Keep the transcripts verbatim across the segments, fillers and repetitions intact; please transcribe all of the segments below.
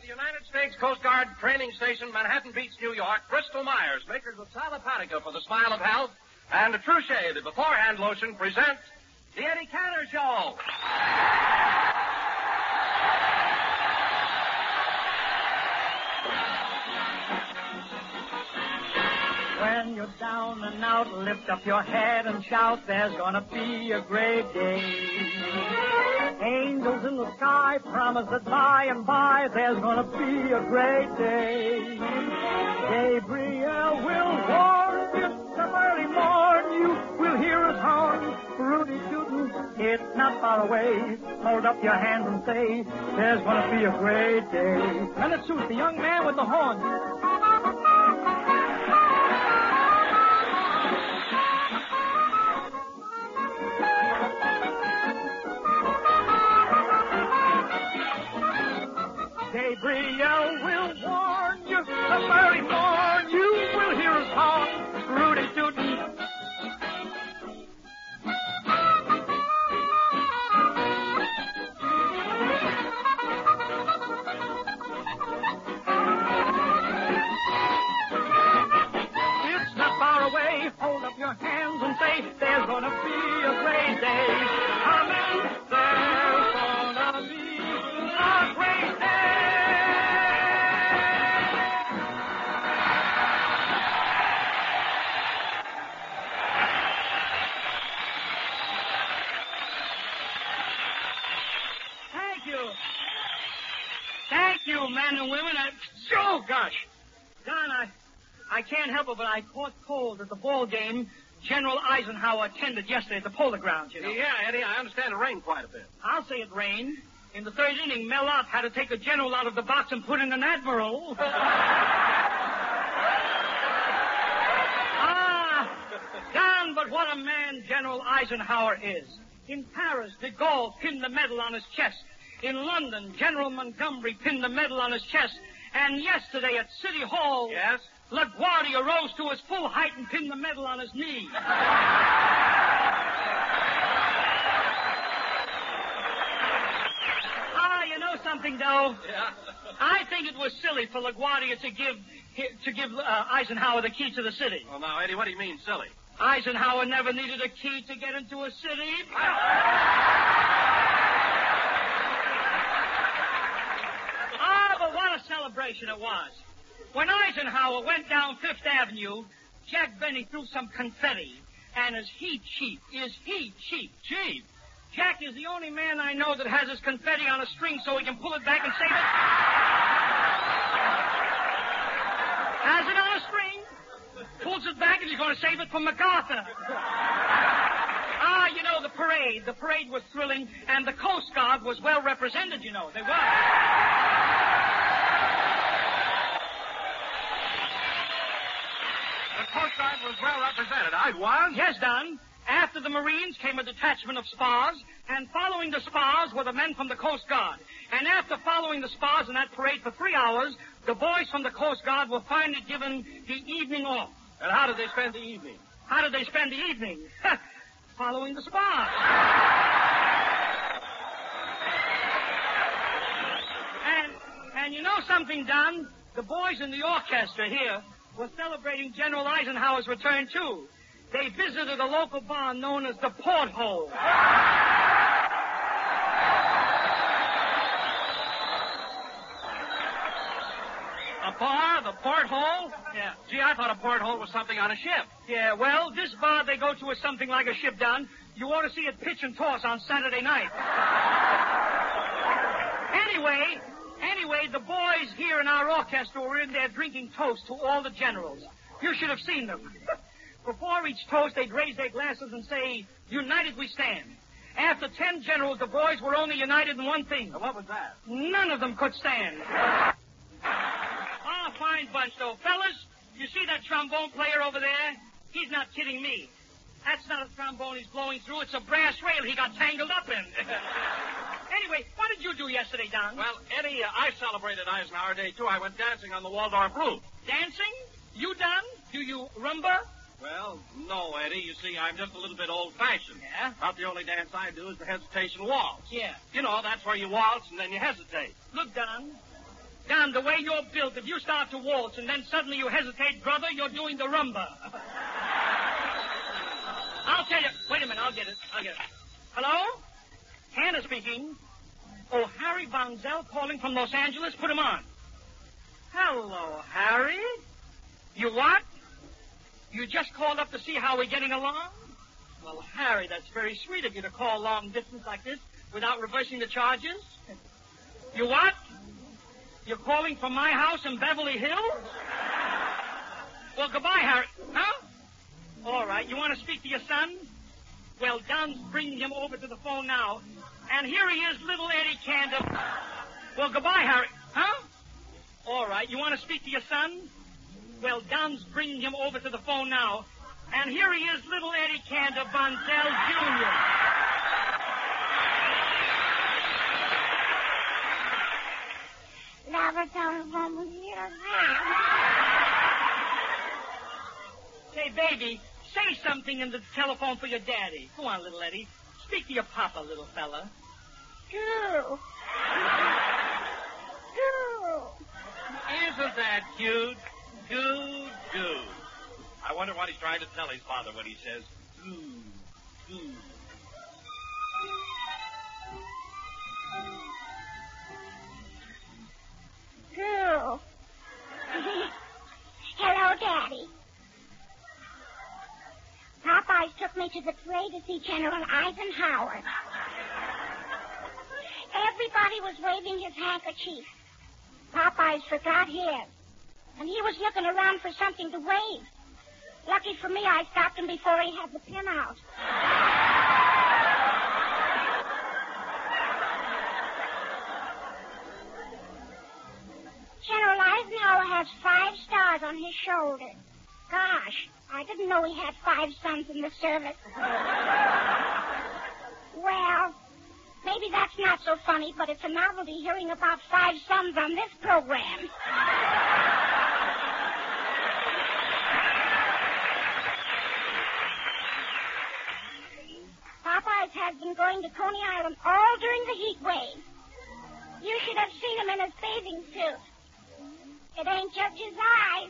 the United States Coast Guard Training Station, Manhattan Beach, New York, Bristol Myers, makers of Salopatica for the smile of health, and Truchet, the beforehand lotion, present the Eddie Cantor Show. When you're down and out, lift up your head and shout, there's gonna be a great day. Angels in the sky promise that by and by there's gonna be a great day. Gabriel will warn you some early morn, you will hear his horn. Rudy Tootin', it's not far away. Hold up your hands and say, there's gonna be a great day. And it suits the young man with the horn. Gabriel will warn you the very morn. You will hear his horn. Rudy Tootin'. It's not far away. Hold up your hands and say, there's gonna be a great day. Coming, there's gonna be a great day. Thank you, men and women. I, oh, gosh. Don, I, I can't help it, but I caught cold at the ball game General Eisenhower attended yesterday at the Polo Grounds, you know. Yeah, Eddie, I understand it rained quite a bit. I'll say it rained. In the third inning, Mel Ott had to take a general out of the box and put in an admiral. Ah, Don, but what a man General Eisenhower is. In Paris, de Gaulle pinned the medal on his chest. In London, General Montgomery pinned the medal on his chest. And yesterday at City Hall... Yes? LaGuardia rose to his full height and pinned the medal on his knee. Ah, you know something, though? Yeah. I think it was silly for LaGuardia to give to give uh, Eisenhower the key to the city. Well, now, Eddie, what do you mean, silly? Eisenhower never needed a key to get into a city. Ah, but what a celebration it was. When Eisenhower went down Fifth Avenue, Jack Benny threw some confetti. And is he cheap? Is he cheap? Cheap? Jack is the only man I know that has his confetti on a string so he can pull it back and save it. Has it on a string, pulls it back, and he's going to save it for MacArthur. Ah, you know, the parade. The parade was thrilling, and the Coast Guard was well represented, you know. They were. The Coast Guard was well represented. I was? Yes, Don. After the Marines came a detachment of spars, and following the spars were the men from the Coast Guard. And after following the spars in that parade for three hours, the boys from the Coast Guard were finally given the evening off. And how did they spend the evening? How did they spend the evening? Following the spars. and, and you know something, Don? The boys in the orchestra here were celebrating General Eisenhower's return, too. They visited a local bar known as the Porthole. A bar? The Porthole? Yeah. Gee, I thought a porthole was something on a ship. Yeah, well, this bar they go to is something like a ship, Don. You ought to see it pitch and toss on Saturday night. Anyway, anyway, the boys here in our orchestra were in there drinking toast to all the generals. You should have seen them. Before each toast, they'd raise their glasses and say, "United we stand." After ten generals, the boys were only united in one thing. Now, what was that? None of them could stand. Ah, fine bunch, though. Fellas, you see that trombone player over there? He's not kidding me. That's not a trombone he's blowing through. It's a brass rail he got tangled up in. Anyway, what did you do yesterday, Don? Well, Eddie, uh, I celebrated Eisenhower Day, too. I went dancing on the Waldorf roof. Dancing? You, Don? Do you rumba? Well, no, Eddie. You see, I'm just a little bit old-fashioned. Yeah? About the only dance I do is the hesitation waltz. Yeah. You know, that's where you waltz and then you hesitate. Look, Don, Don, the way you're built, if you start to waltz and then suddenly you hesitate, brother, you're doing the rumba. I'll tell you. Wait a minute, I'll get it. I'll get it. Hello? Hannah speaking. Oh, Harry Von Zell calling from Los Angeles. Put him on. Hello, Harry. You what? You just called up to see how we're getting along? Well, Harry, that's very sweet of you to call long distance like this without reversing the charges. You what? You're calling from my house in Beverly Hills? Well, goodbye, Harry. Huh? All right. You want to speak to your son? Well, Don's bringing him over to the phone now. And here he is, little Eddie Cantor. Well, goodbye, Harry. Huh? All right. You want to speak to your son? Well, Don's bringing him over to the phone now. And here he is, little Eddie Cantor Bonzell, Junior Say, baby, say something in the telephone for your daddy. Go on, little Eddie. Speak to your papa, little fella. Goo. Goo. Isn't that cute? Goo, goo. I wonder what he's trying to tell his father when he says, goo, goo. Goo. Hello, Daddy. Popeyes took me to the parade to see General Eisenhower. Everybody was waving his handkerchief. Popeyes forgot his. And he was looking around for something to wave. Lucky for me, I stopped him before he had the pin out. General Eisenhower has five stars on his shoulder. Gosh, I didn't know he had five sons in the service. Well, maybe that's not so funny, but it's a novelty hearing about five sons on this program. Popeyes has been going to Coney Island all during the heat wave. You should have seen him in his bathing suit. It ain't just his eyes.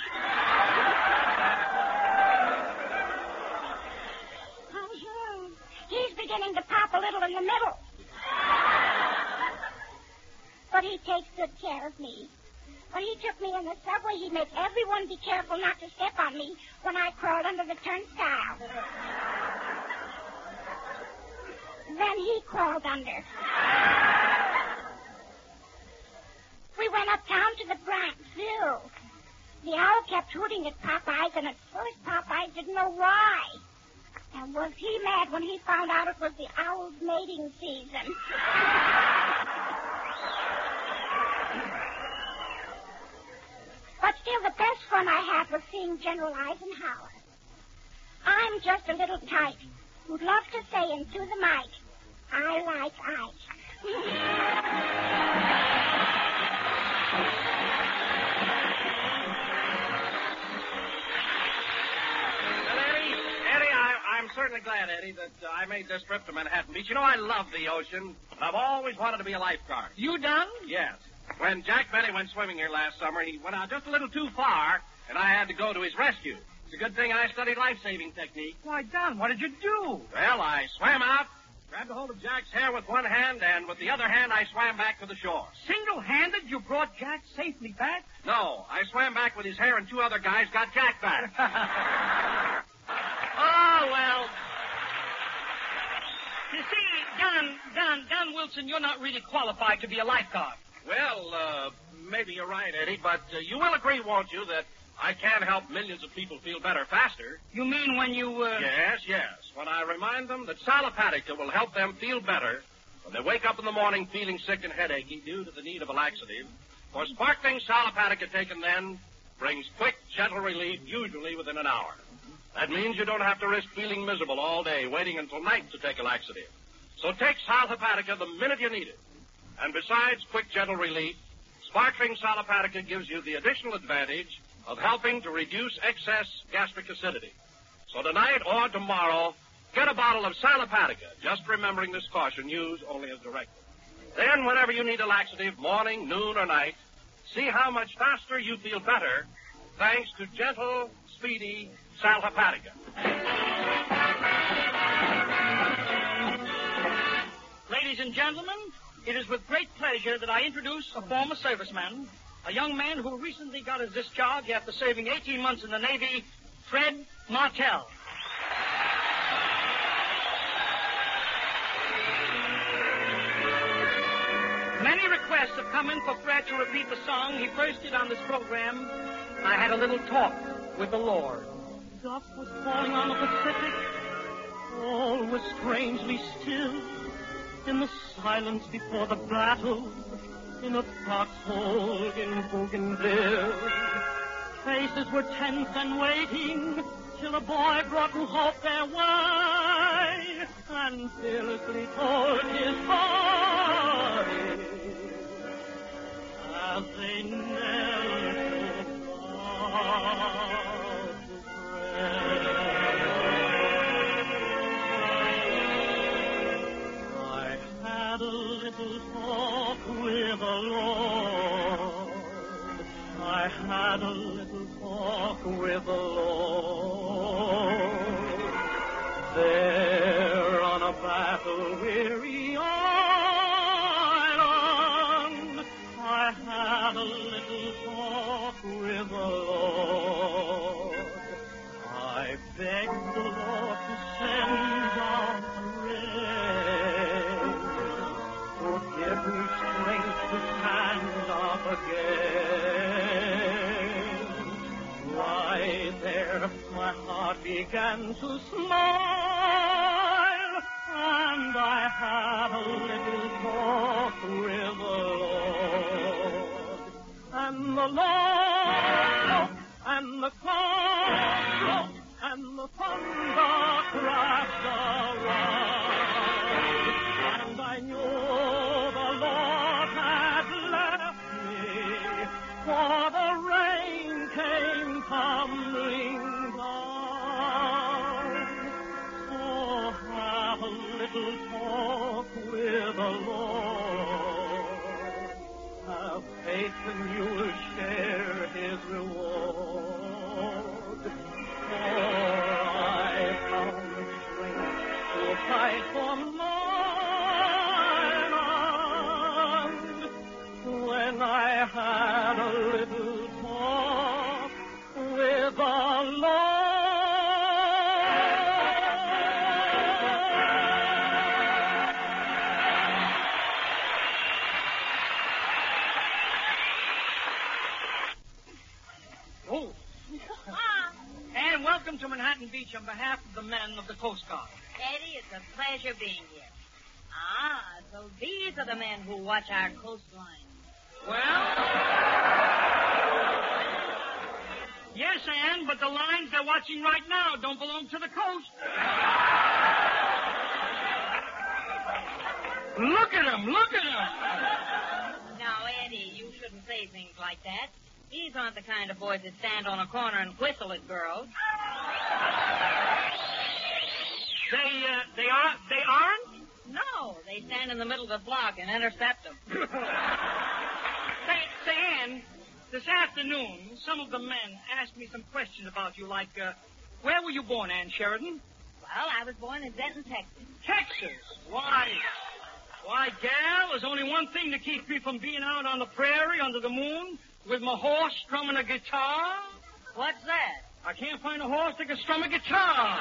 He's beginning to pop a little in the middle. But he takes good care of me. When he took me in the subway, he made everyone be careful not to step on me when I crawled under the turnstile. Then he crawled under. We went uptown to the Bronx Zoo. The owl kept hooting at Popeyes, and at first Popeyes didn't know why. And was he mad when he found out it was the owl's mating season? But still, the best fun I had was seeing General Eisenhower. I'm just a little tyke who'd love to say into the mic, I like ice. I'm certainly glad, Eddie, that uh, I made this trip to Manhattan Beach. You know, I love the ocean. I've always wanted to be a lifeguard. You done? Yes. When Jack Benny went swimming here last summer, he went out just a little too far, and I had to go to his rescue. It's a good thing I studied life-saving technique. Why, Don, what did you do? Well, I swam out, grabbed a hold of Jack's hair with one hand, and with the other hand, I swam back to the shore. Single-handed, you brought Jack safely back? No, I swam back with his hair, and two other guys got Jack back. Oh, well. You see, Don, Don, Don Wilson, you're not really qualified to be a lifeguard. Well, uh, maybe you're right, Eddie, but uh, you will agree, won't you, that I can help millions of people feel better faster? You mean when you, uh... Yes, yes. When I remind them that Salopatica will help them feel better when they wake up in the morning feeling sick and headachy due to the need of a laxative. For sparkling Salopatica taken then brings quick, gentle relief, usually within an hour. That means you don't have to risk feeling miserable all day, waiting until night to take a laxative. So take Salopatica the minute you need it. And besides quick, gentle relief, sparkling Salopatica gives you the additional advantage of helping to reduce excess gastric acidity. So tonight or tomorrow, get a bottle of Salopatica, just remembering this caution, use only as directed. Then, whenever you need a laxative, morning, noon, or night, See how much faster you feel better thanks to gentle, speedy Sal Hepatica. Ladies and gentlemen, it is with great pleasure that I introduce a former serviceman, a young man who recently got his discharge after serving eighteen months in the Navy, Fred Martell. Many requests have come in for Fred to repeat the song he first did on this program, I Had a Little Talk with the Lord. Dusk was falling on the Pacific. All was strangely still. In the silence before the battle, in a foxhole in Bougainville, faces were tense and waiting till a boy brought to hope their way and fearlessly told his story as they knelt about to pray. A little talk with the Lord. I had a little talk with the Lord. There on a battle-weary island, I had a little talk with the Lord. I begged the Lord to send down rain. Give me strength to stand up again. Why, there my heart began to smile, and I had a little talk with the Lord. And the Lord, and the cloud, and the thunder crashed around, and I knew for the rain came tumbling down. So have a little talk with the Lord. Have faith and you will share his reward. For I found the strength to fight for mine when I had a little talk with the Lord. Oh. And welcome to Manhattan Beach on behalf of the men of the Coast Guard. Eddie, it's a pleasure being here. Ah, so these are the men who watch our coastline. Well, yes, Ann, but the lines they're watching right now don't belong to the coast. Look at them, look at them. Now, Eddie, you shouldn't say things like that. These aren't the kind of boys that stand on a corner and whistle at girls. They, uh, they are, they aren't? No, they stand in the middle of the block and intercept them. Say, say, Ann, this afternoon, some of the men asked me some questions about you, like, uh, where were you born, Ann Sheridan? Well, I was born in Denton, Texas. Texas? Why? Why, gal, there's only one thing to keep me from being out on the prairie under the moon with my horse strumming a guitar. What's that? I can't find a horse that can strum a guitar.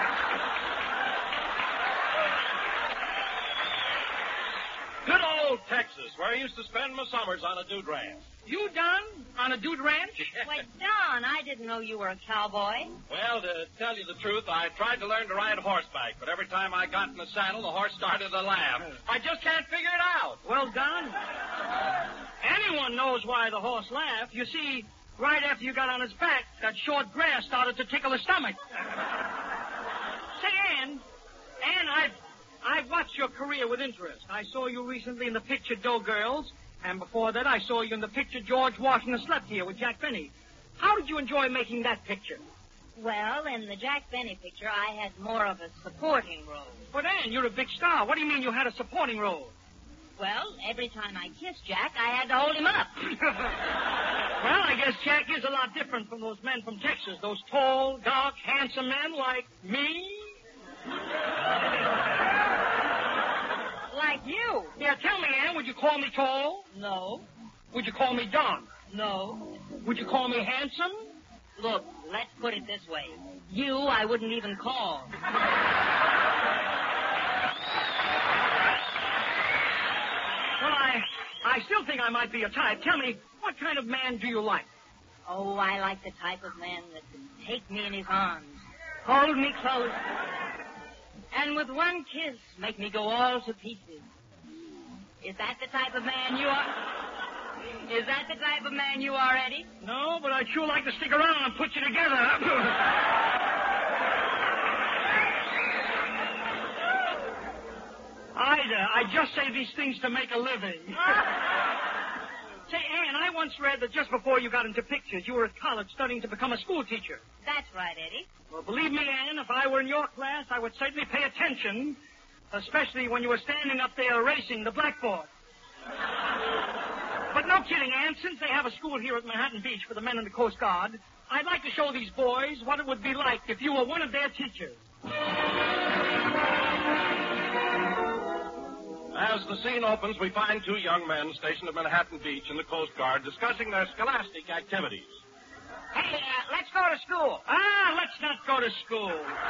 Good old Texas, where I used to spend my summers on a dude ranch. You, Don, on a dude ranch? Wait, Don, I didn't know you were a cowboy. Well, to tell you the truth, I tried to learn to ride horseback, but every time I got in the saddle, the horse started to laugh. I just can't figure it out. Well, Don, anyone knows why the horse laughed. You see, right after you got on his back, that short grass started to tickle his stomach. Say, Ann, Ann, I've... I've watched your career with interest. I saw you recently in the picture Doughgirls, and before that I saw you in the picture George Washington Slept Here with Jack Benny. How did you enjoy making that picture? Well, in the Jack Benny picture, I had more of a supporting role. But, Ann, you're a big star. What do you mean you had a supporting role? Well, every time I kissed Jack, I had to hold him up. I guess Jack is a lot different from those men from Texas. Those tall, dark, handsome men like me. Like you? Yeah, tell me, Ann, would you call me tall? No. Would you call me dark? No. Would you call me handsome? Look, let's put it this way. You, I wouldn't even call. Well, I, I still think I might be a type. Tell me, what kind of man do you like? Oh, I like the type of man that can take me in his arms, hold me close, and with one kiss make me go all to pieces. Is that the type of man you are? Is that the type of man you are, Eddie? No, but I'd sure like to stick around and put you together. Ida, I just say these things to make a living. Say, Ann, I once read that just before you got into pictures, you were at college studying to become a school teacher. That's right, Eddie. Well, believe me, Ann, if I were in your class, I would certainly pay attention, especially when you were standing up there erasing the blackboard. But no kidding, Ann, since they have a school here at Manhattan Beach for the men in the Coast Guard, I'd like to show these boys what it would be like if you were one of their teachers. As the scene opens, we find two young men stationed at Manhattan Beach in the Coast Guard discussing their scholastic activities. Hey, uh, let's go to school. Ah, let's not go to school.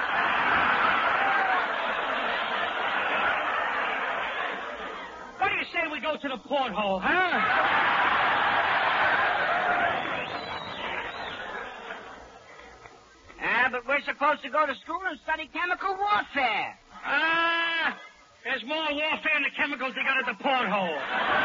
What do you say we go to the porthole, huh? Ah, but we're supposed to go to school and study chemical warfare. Ah, there's more warfare than the chemicals they got at the porthole.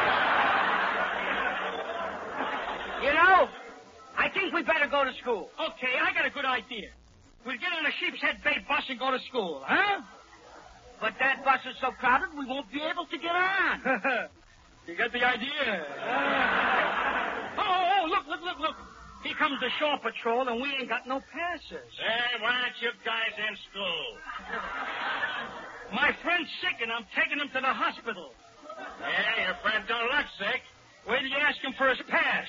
You know, I think we better go to school. Okay, I got a good idea. We'll get on a sheep's head bait bus and go to school, huh? But that bus is so crowded, we won't be able to get on. You got the idea. Uh... Oh, oh, look, look, look, look. Here comes the shore patrol, and we ain't got no passes. Hey, why aren't you guys in school? My friend's sick, and I'm taking him to the hospital. Yeah, your friend don't look sick. Wait till you ask him for his pass.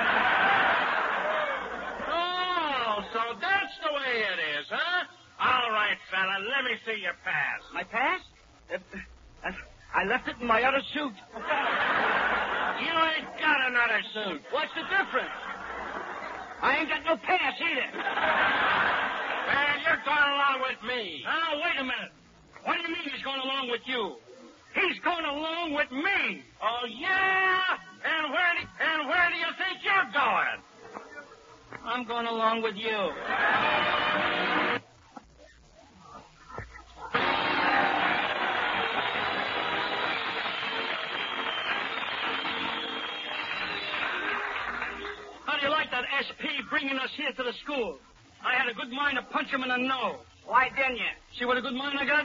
Oh, so that's the way it is, huh? All right, fella, let me see your pass. My pass? Uh, uh, I left it in my other suit. You ain't got another suit. What's the difference? I ain't got no pass either. Well, you're going along with me. Now, wait a minute. What do you mean he's going along with you? He's going along with me. Oh, yeah? And where do, and where do you think you're going? I'm going along with you. How do you like that S P bringing us here to the school? I had a good mind to punch him in the nose. Why didn't you? See what a good mind I got?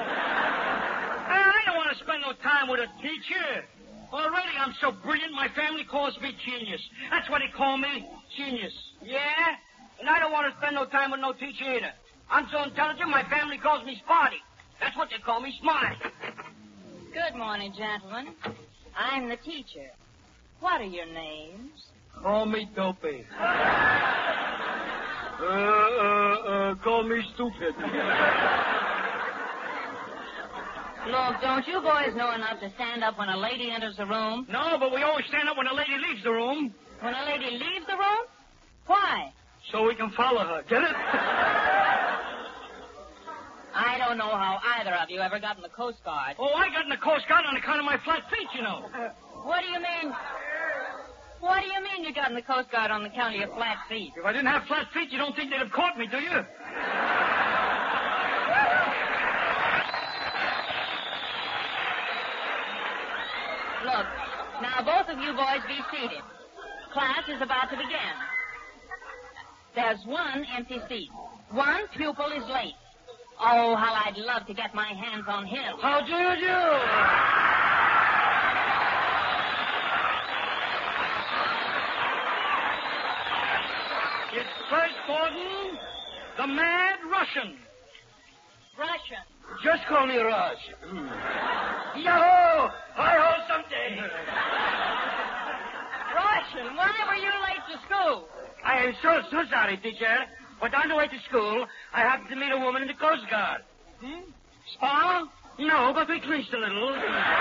I don't want to spend no time with a teacher. Already I'm so brilliant, my family calls me genius. That's what they call me, genius. Yeah? And I don't want to spend no time with no teacher either. I'm so intelligent, my family calls me Smarty. That's what they call me, Smarty. Good morning, gentlemen. I'm the teacher. What are your names? Call me Dopey. uh, uh, uh, call me stupid. Look, don't you boys know enough to stand up when a lady enters the room? No, but we always stand up when a lady leaves the room. When a lady leaves the room? Why? So we can follow her. Get it? I don't know how either of you ever got in the Coast Guard. Oh, I got in the Coast Guard on account of my flat feet, you know. What do you mean? What do you mean you got in the Coast Guard on account of your flat feet? If I didn't have flat feet, you don't think they'd have caught me, do you? Look, now both of you boys be seated. Class is about to begin. There's one empty seat. One pupil is late. Oh, how I'd love to get my hands on him. How do you do? It's First Gordon, the Mad Russian. Russian. Just call me Raj. Yo-ho! Hi-ho someday. Rush! Russian, why were you late to school? I am so, so sorry, teacher. But on the way to school, I happened to meet a woman in the Coast Guard. Hmm? Spa? No, but we clinched a little.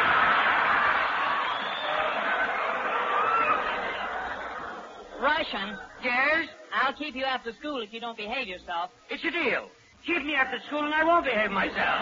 Russian, Yes? I'll keep you after school if you don't behave yourself. It's a deal. Keep me after school and I won't behave myself.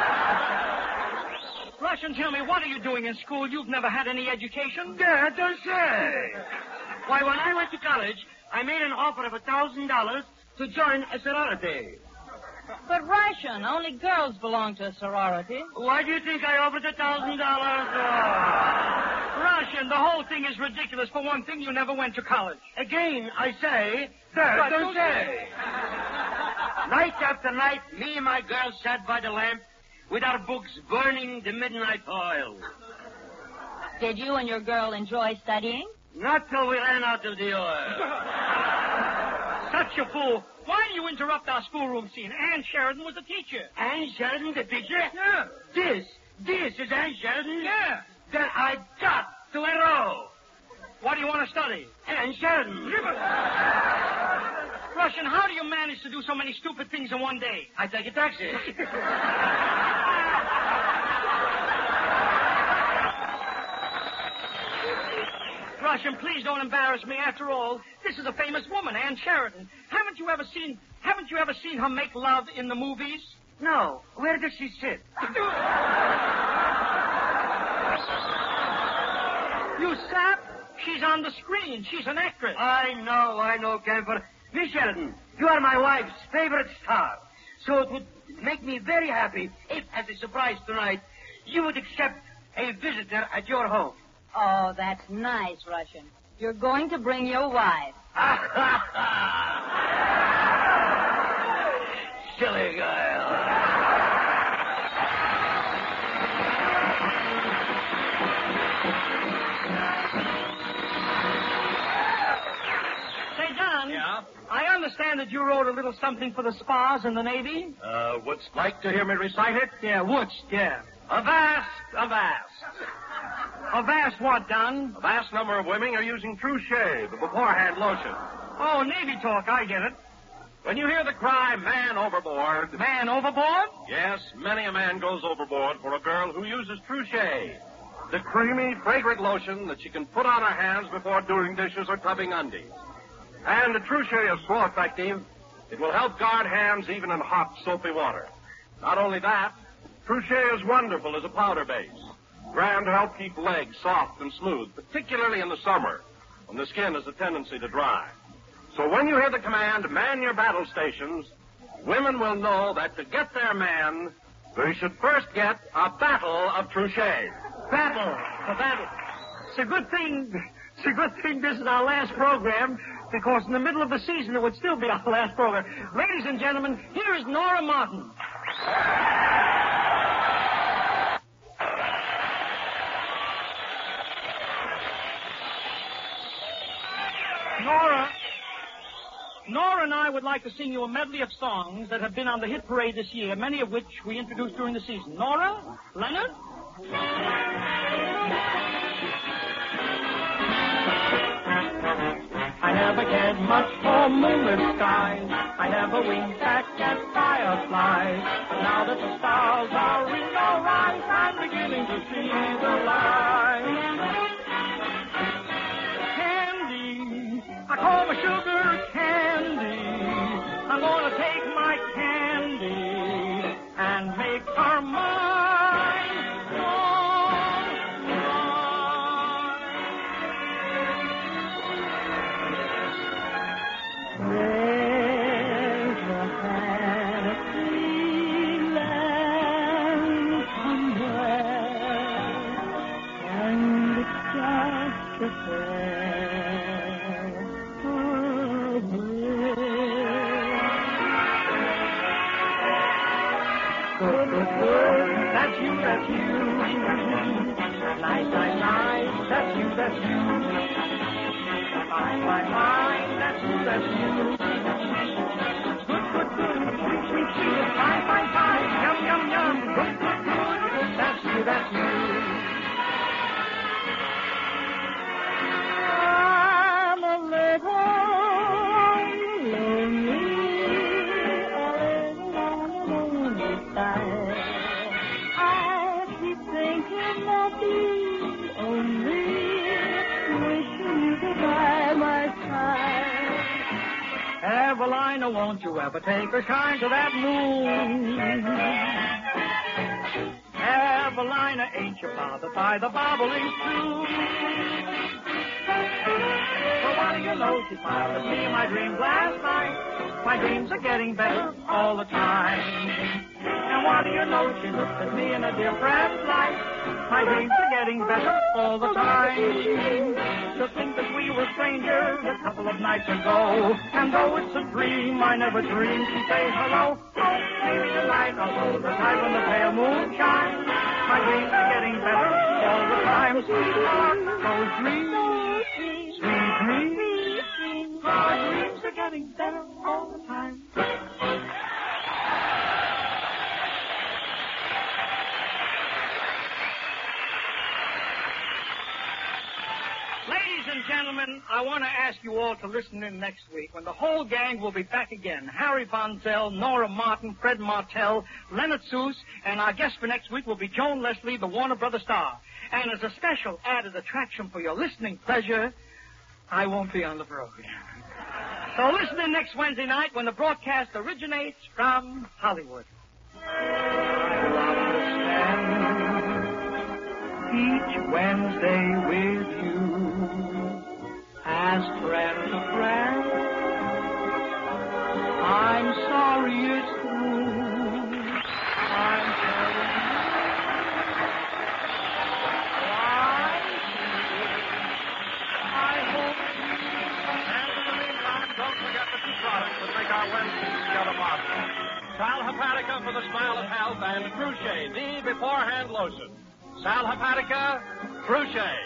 Russian, tell me, what are you doing in school? You've never had any education? Dad, don't say. Why, when I went to college, I made an offer of a thousand dollars to join a sorority. But Russian, only girls belong to a sorority. Why do you think I offered a thousand dollars? Russian, the whole thing is ridiculous. For one thing, you never went to college. Again, I say, Dad, Right, don't don't say. Night after night, me and my girl sat by the lamp with our books burning the midnight oil. Did you and your girl enjoy studying? Not till we ran out of the oil. Such a fool. Why do you interrupt our schoolroom scene? Ann Sheridan was a teacher. Ann Sheridan, the teacher? Yeah. This, this is Ann Sheridan? Yeah. Then I got to enroll. What do you want to study? Ann Sheridan. Russian, how do you manage to do so many stupid things in one day? I take a taxi. Russian, please don't embarrass me. After all, this is a famous woman, Ann Sheridan. Haven't you ever seen haven't you ever seen her make love in the movies? No. Where does she sit? You sap? She's on the screen. She's an actress. I know, I know, Camper. Miss Sheridan, you are my wife's favorite star. So it would make me very happy if, as a surprise tonight, you would accept a visitor at your home. Oh, that's nice, Russian. You're going to bring your wife. Silly girl. Say, Don. Yeah? I understand that you wrote a little something for the spas in the Navy. Uh, would like to hear me recite it? Yeah, Woods, yeah. Avast, avast. A vast what, Don? A vast number of women are using True Shave, the beforehand lotion. Oh, Navy talk, I get it. When you hear the cry, man overboard, Man overboard? yes, many a man goes overboard for a girl who uses True Shave, the creamy, fragrant lotion that she can put on her hands before doing dishes or tubbing undies. And the True Shave is so effective, it will help guard hands even in hot, soapy water. Not only that, True Shave is wonderful as a powder base. Grand to help keep legs soft and smooth, particularly in the summer, when the skin has a tendency to dry. So when you hear the command, man your battle stations, women will know that to get their man, they should first get a battle of True Shave. Battle. A battle. It's a good thing. It's a good thing this is our last program, because in the middle of the season it would still be our last program. Ladies and gentlemen, here is Nora Martin. Nora, Nora and I would like to sing you a medley of songs that have been on the hit parade this year, many of which we introduced during the season. Nora, Leonard? I never cared much for moonlit skies. I never winked back at fireflies. But now that the stars are in your eyes, I'm beginning to see the light. I call my sugar candy. I'm gonna take my candy and make her mine. Long, There's a happy land somewhere, and it's just a fair. Good, good, good, that's you, that's you. Nice, nice, nice, that's you, that's you. Fine, fine, fine, that's you, that's you. Good, good, good, sweet, sweet, sweet. Fine, fine, fine, yum, yum, yum. Good, good, good, that's you, that's you. Evelina, won't you ever take a shine to that moon? Evelina, ain't you bothered by the bobbling too? So what do you know? She smiled at me in my dreams last night. My dreams are getting better all the time. And what do you know? She looked at me in a different light. My dreams are getting better all the time. To think that we were strangers a couple of nights ago. And though it's a dream, I never dreamed to say hello. Oh, maybe tonight I'll hold her tight when the pale moon shines. My dreams are getting better all the time. Sweetheart, those dreams, sweet dreams, my dreams are getting better all the time. Ladies and gentlemen, I want to ask you all to listen in next week when the whole gang will be back again. Harry Von Zell, Nora Martin, Fred Martell, Leonard Seuss, and our guest for next week will be Joan Leslie, the Warner Brothers star. And as a special added attraction for your listening pleasure, I won't be on the program. So listen in next Wednesday night when the broadcast originates from Hollywood. I will spend each Wednesday with you as friend to friend. I'm sorry it's true. I'm telling you. I hope you. And in the meantime, don't forget the two products that make our Wednesdays together possible. Sal Hepatica for the smile of health and Cruchet, the beforehand lotion. Sal Hepatica, Cruchet.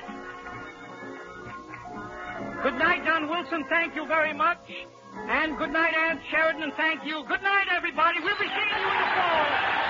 Good night, Don Wilson. Thank you very much. And good night, Aunt Sheridan, and thank you. Good night, everybody. We'll be seeing you in the fall.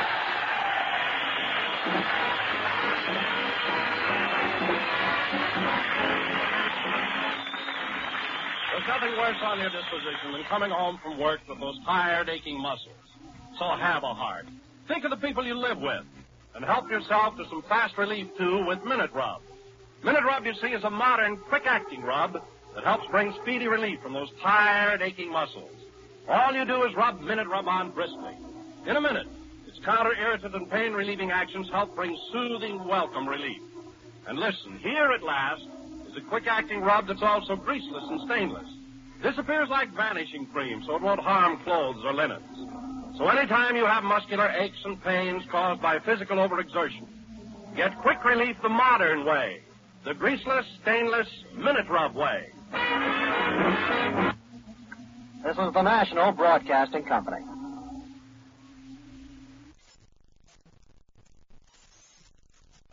There's nothing worse on your disposition than coming home from work with those tired, aching muscles. So have a heart. Think of the people you live with. And help yourself to some fast relief, too, with Minute Rub. Minute Rub, you see, is a modern, quick-acting rub that helps bring speedy relief from those tired, aching muscles. All you do is rub Minute Rub on briskly. In a minute, its counter-irritant and pain-relieving actions help bring soothing, welcome relief. And listen, here at last is a quick-acting rub that's also greaseless and stainless. This appears like vanishing cream, so it won't harm clothes or linens. So anytime you have muscular aches and pains caused by physical overexertion, get quick relief the modern way, the greaseless, stainless Minute Rub way. This is the National Broadcasting Company.